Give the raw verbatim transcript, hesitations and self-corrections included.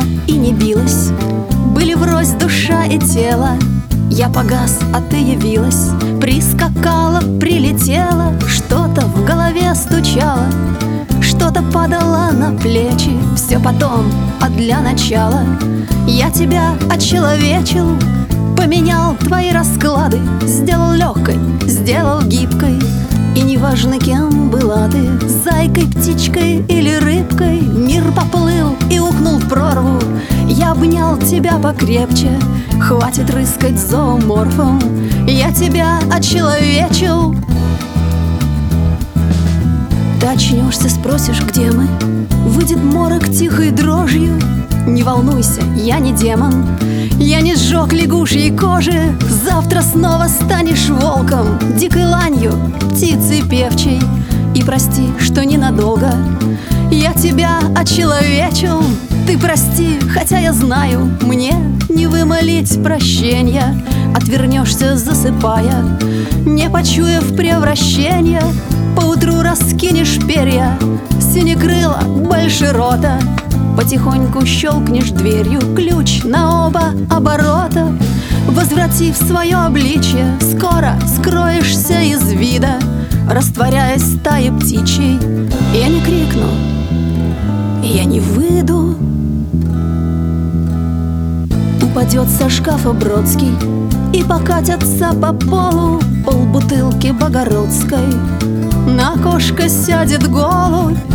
и не билась, были врозь душа и тело. Я погас, а ты явилась, прискакала, прилетела, что-то в голове стучало, что-то падало на плечи. Все потом, а для начала я тебя очеловечил, поменял твои расклады, сделал легкой, сделал гибкой. И неважно, кем была ты, зайкой, птичкой или рыбкой, мир поплыл и ухнул в прорву. Я обнял тебя покрепче, хватит рыскать зооморфом, я тебя очеловечил. Ты очнешься, спросишь, где мы, выйдет морок тихой дрожью. Не волнуйся, я не демон, я не сжег лягушьей кожи. Завтра снова станешь волком, дикой ланью, птицей певчей. И прости, что ненадолго я тебя очеловечил. Ты прости, хотя я знаю, мне не вымолить прощения. Отвернешься, засыпая, не почуяв превращения. Поутру раскинешь перья, синекрыло, большерота, потихоньку щелкнешь дверью, ключ на оба оборота. Возвратив свое обличье, скоро скроешься из вида, растворяясь в стае птичьей. Я не крикну, я не выйду. Упадет со шкафа Бродский и покатятся по полу полбутылки Богородской. На окошко сядет голубь,